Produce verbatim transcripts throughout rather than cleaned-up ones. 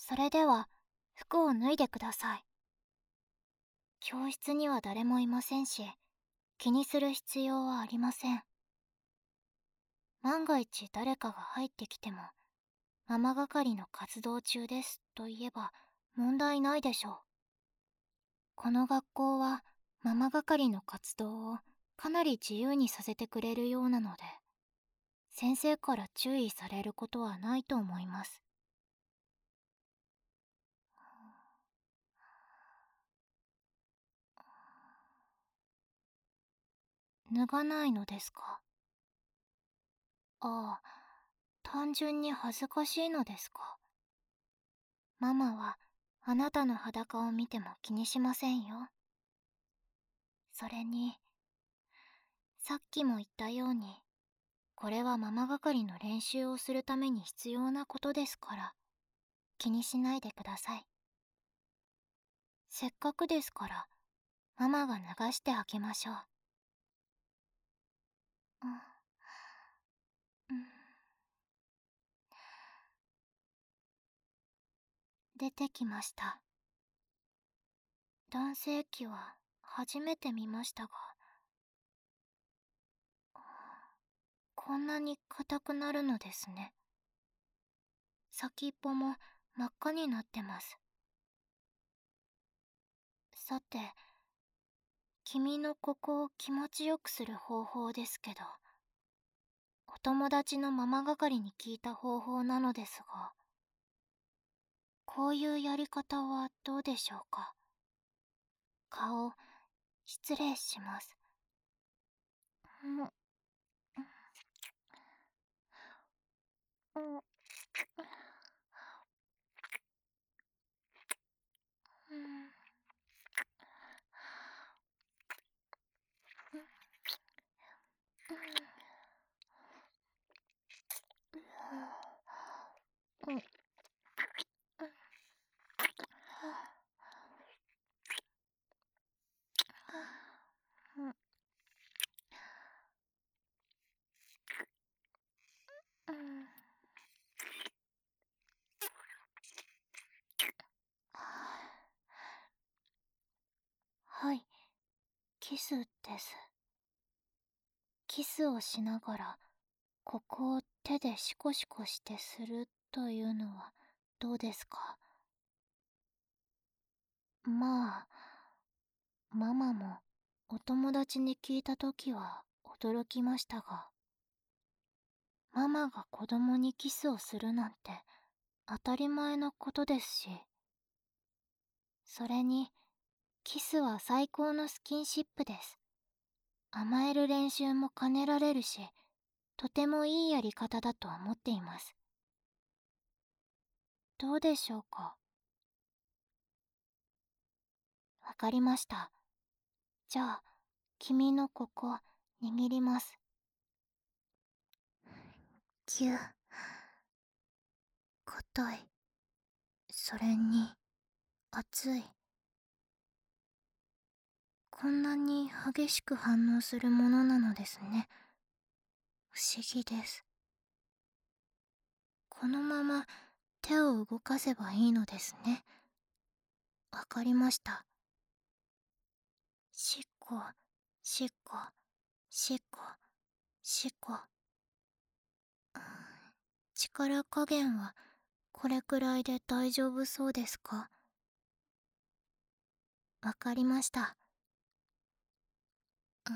それでは服を脱いでください。教室には誰もいませんし、気にする必要はありません。万が一誰かが入ってきても、ママ係の活動中ですと言えば問題ないでしょう。この学校はママ係の活動をかなり自由にさせてくれるようなので、先生から注意されることはないと思います。脱がないのですか？ああ、単純に恥ずかしいのですか。ママはあなたの裸を見ても気にしませんよ。それに、さっきも言ったように、これはママ係の練習をするために必要なことですから、気にしないでください。せっかくですから、ママが脱がしてあげましょう。うんうん、出てきました。男性器は初めて見ましたが、こんなに硬くなるのですね。先っぽも真っ赤になってます。さて、君のここを気持ちよくする方法ですけど、お友達のママ係に聞いた方法なのですが、こういうやり方はどうでしょうか。顔、失礼します。うんうんうんうんうんはい、キスです。キスをしながら、ここを手でシコシコしてするというのはどうですか？まあ、ママもお友達に聞いたときは驚きましたが、ママが子供にキスをするなんて当たり前のことですし、それに、キスは最高のスキンシップです。甘える練習も兼ねられるし、とてもいいやり方だと思っています。どうでしょうか？わかりました。じゃあ、君のここ、握ります。ぎゅ、硬い。それに、熱い。こんなに激しく反応するものなのですね。不思議です。このまま手を動かせばいいのですね。わかりました。しっこ、しっこ、しっこ、しっこ。うん、力加減はこれくらいで大丈夫そうですか？わかりました。うん、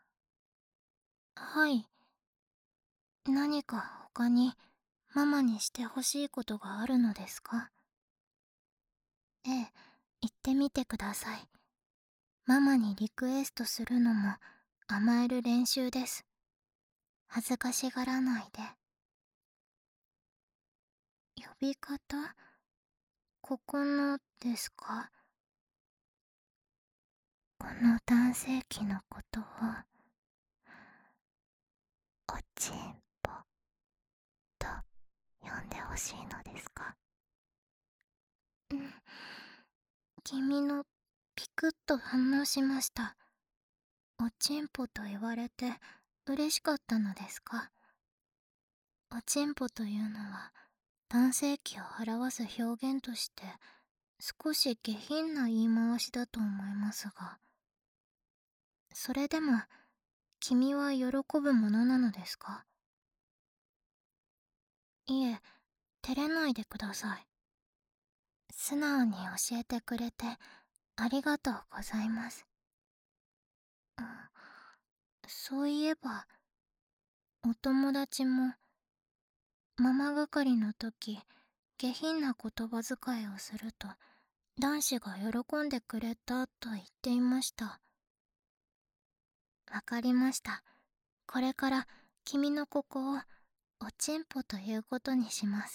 はい。何か他にママにしてほしいことがあるのですか？ええ、言ってみてください。ママにリクエストするのも甘える練習です。恥ずかしがらないで。呼び方？ここのですか？この男性器のことを、おちんぽと呼んでほしいのですか？うん。君のピクッと反応しました。おちんぽと言われて嬉しかったのですか？おちんぽというのは男性器を表す表現として少し下品な言い回しだと思いますが、それでも君は喜ぶものなのですか？いえ、照れないでください。素直に教えてくれてありがとうございます。うん、そういえば、お友達もママ係の時、下品な言葉遣いをすると男子が喜んでくれたと言っていました。わかりました。これから君のここをおちんぽということにします。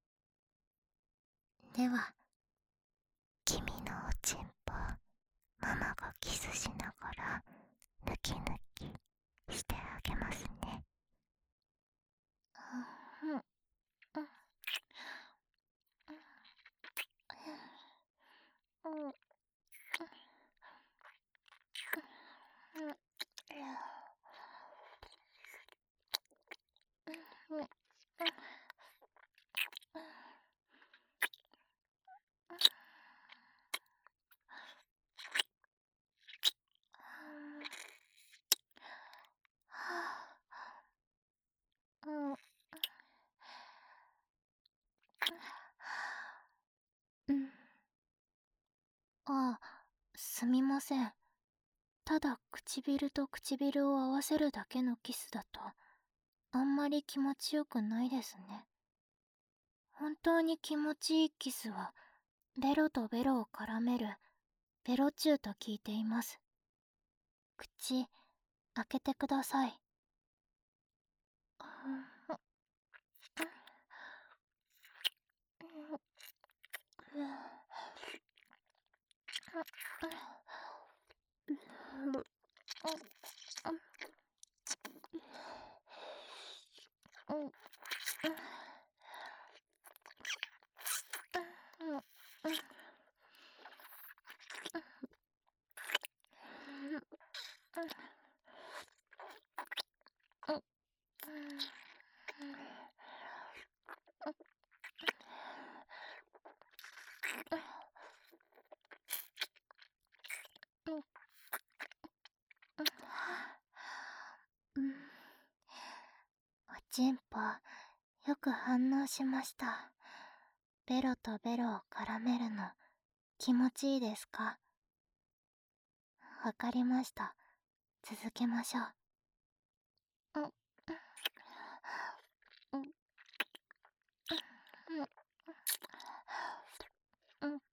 では、君のおちんぽ、ママがキスしながら抜き抜きしてあげますね。うんうんうんうんうんうん。ああ、すみません。ただ唇と唇を合わせるだけのキスだとあんまり気持ちよくないですね。本当に気持ちいいキスはベロとベロを絡めるベロチューと聞いています。口開けてください。おちんぽ、よく反応しました。ベロとベロを絡めるの気持ちいいですか？わかりました。続けましょう。うんうんうんうん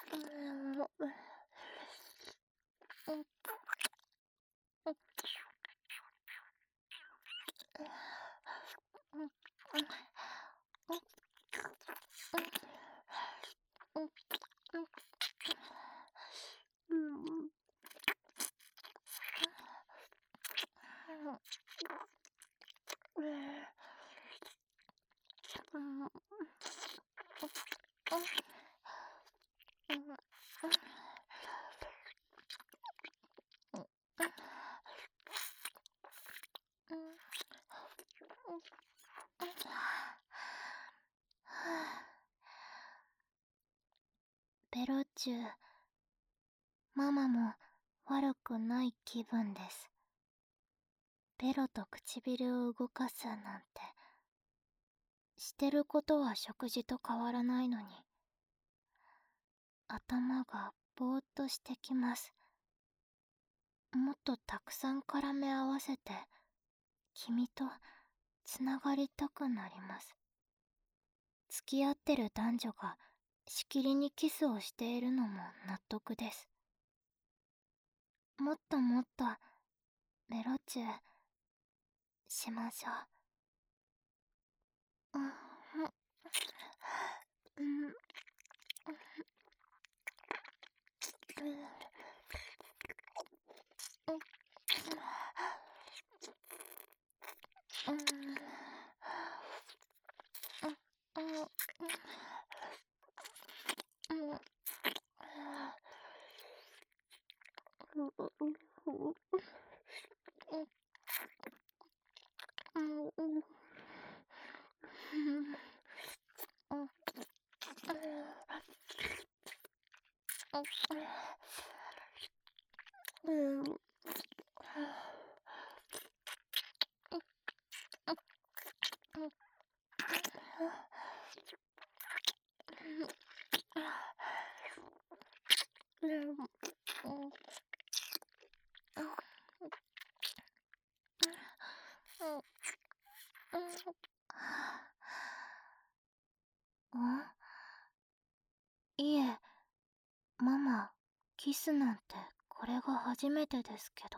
ベロチュー、ママも悪くない気分です。ベロと唇を動かすなんて、してることは食事と変わらないのに、頭がぼーっとしてきます。もっとたくさん絡め合わせて、君とつながりたくなります。付き合ってる男女がしきりにキスをしているのも納得です。もっともっとベロチューしましょう。うんうんうんいえ、ママ、キスなんてこれが初めてですけど。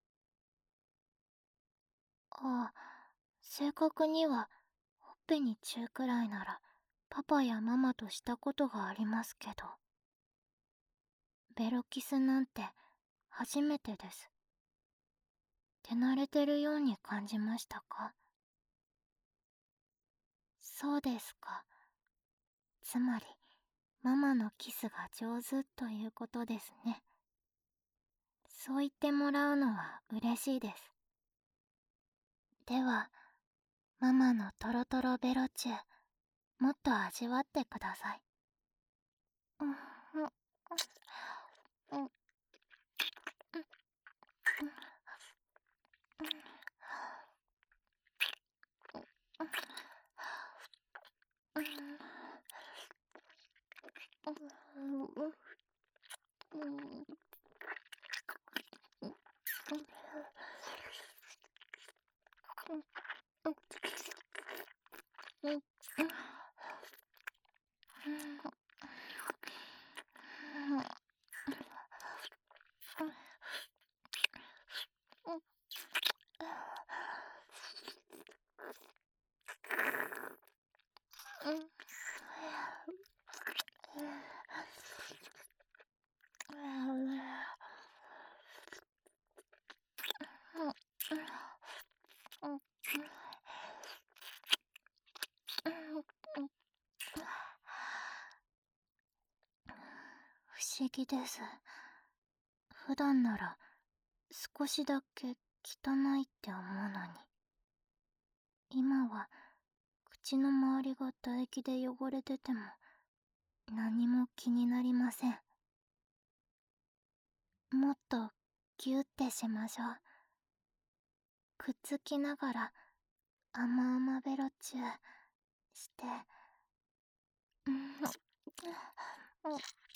ああ、正確には、ほっぺにチューくらいなら、パパやママとしたことがありますけど。ベロキスなんて初めてです。手慣れてるように感じましたか？そうですか。つまり、ママのキスが上手ということですね。そう言ってもらうのは嬉しいです。では、ママのトロトロベロチュー、もっと味わってください。うんうんうんうん不思議です。普段なら少しだけ汚いって思うのに、今は口の周りが唾液で汚れてても何も気になりません。もっとギュってしましょう。くっつきながら甘々ベロチューして、うんうんうん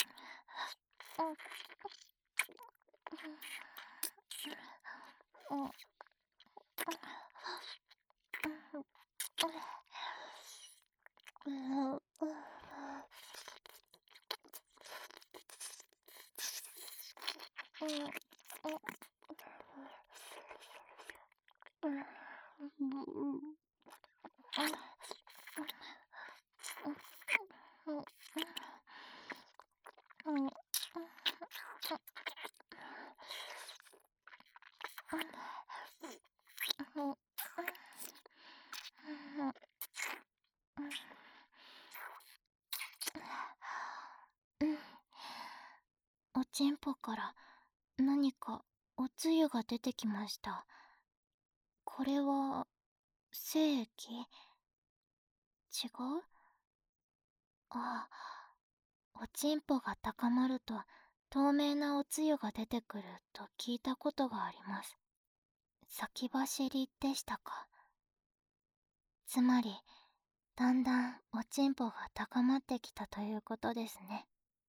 うんおちんぽから何かおつゆが出てきました。これは精液？違う？ああ、おちんぽが高まると透明なおつゆが出てくると聞いたことがあります。先走りでしたか。つまり、だんだんおちんぽが高まってきたということですね。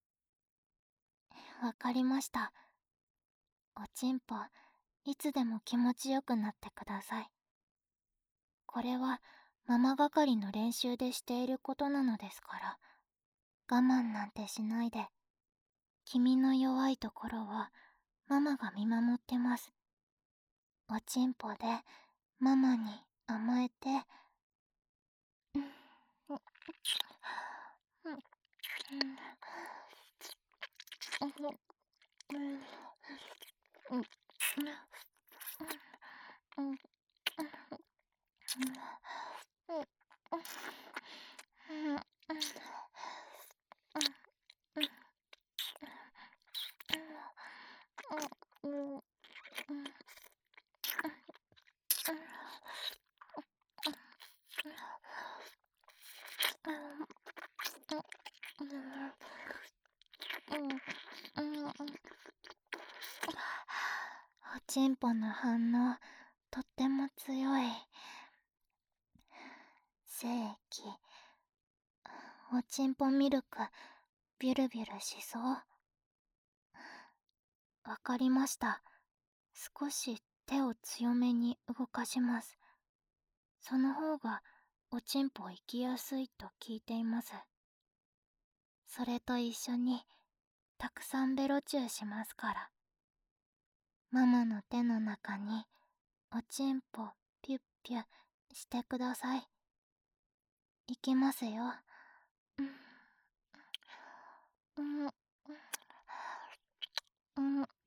わかりました。おちんぽ、いつでも気持ちよくなってください。これはママ係の練習でしていることなのですから、我慢なんてしないで。君の弱いところはママが見守ってます。おちんぽでママに甘えて、うんうんうんうんうんちんぽの反応とっても強い。精液、おちんぽミルクビュルビュルしそう。わかりました。少し手を強めに動かします。その方がおちんぽ行きやすいと聞いています。それと一緒にたくさんベロチューしますから。ママの手の中におちんぽピュッピュしてください。いきますよ。うんうんうんうん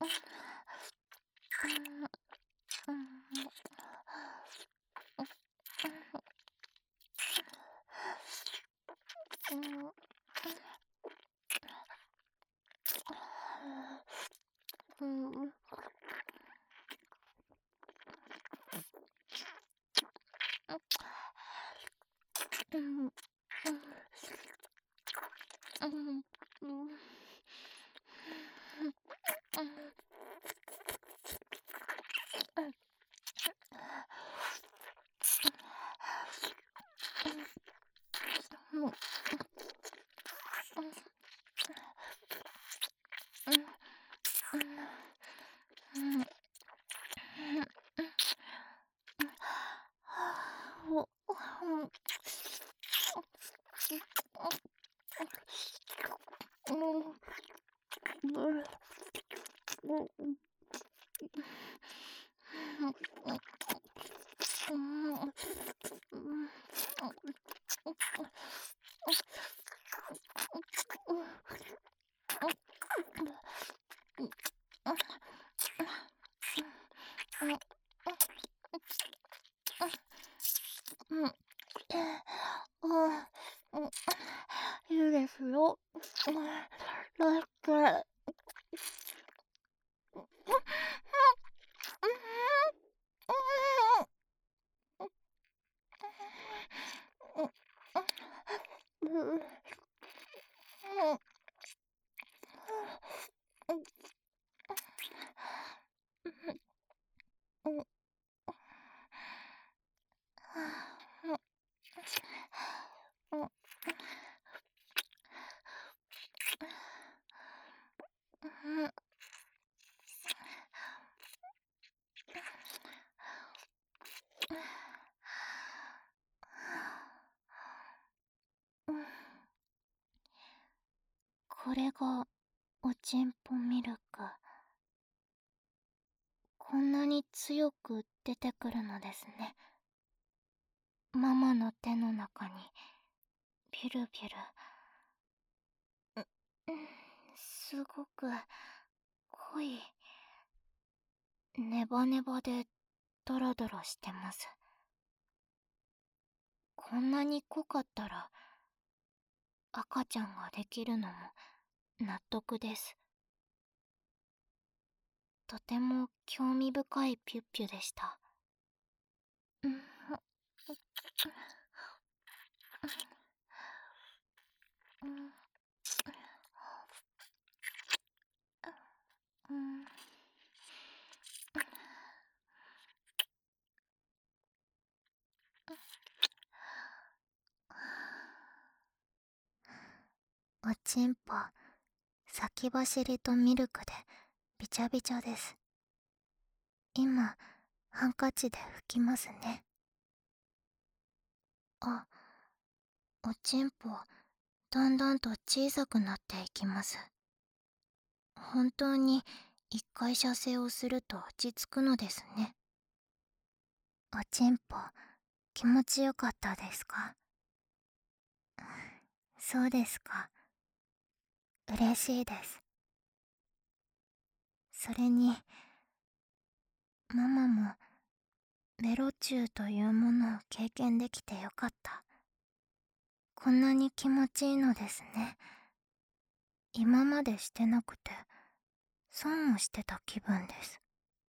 うんうんいいですよ。だって。これがおちんぽミルク。こんなに強く出てくるのですね。ママの手の中にビュルビュル。すごく濃い。ネバネバでドロドロしてます。こんなに濃かったら赤ちゃんができるのも納得です。とても興味深いピュッピュでした。おちんぽ先走りとミルクでびちゃびちゃです。今ハンカチで拭きますね。あ、おちんぽだんだんと小さくなっていきます。本当に一回射精をすると落ち着くのですね。おちんぽ気持ちよかったですか？そうですか。嬉しいです。それにママもベロチューというものを経験できてよかった。こんなに気持ちいいのですね。今までしてなくて損をしてた気分です。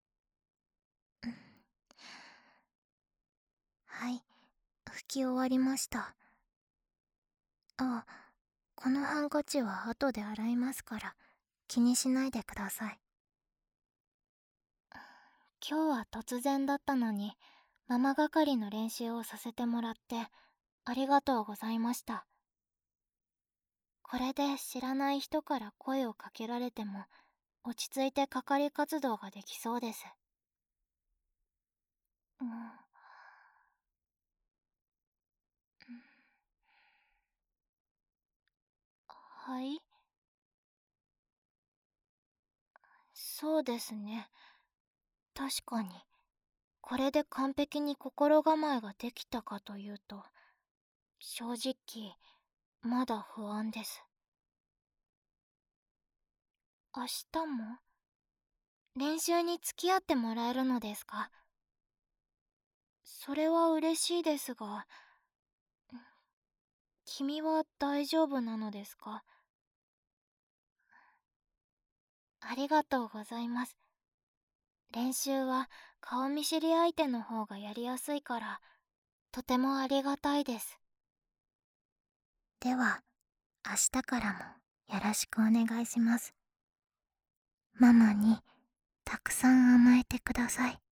はい、拭き終わりました。あ、このハンカチは後で洗いますから気にしないでください。 今日は突然だったのに、ママ係の練習をさせてもらってありがとうございました。これで知らない人から声をかけられても落ち着いて係活動ができそうです。うん、はい、そうですね。確かに、これで完璧に心構えができたかというと、正直、まだ不安です。明日も練習に付き合ってもらえるのですか？それは嬉しいですが、君は大丈夫なのですか？ありがとうございます。練習は顔見知り相手の方がやりやすいから、とてもありがたいです。では、明日からもよろしくお願いします。ママにたくさん甘えてください。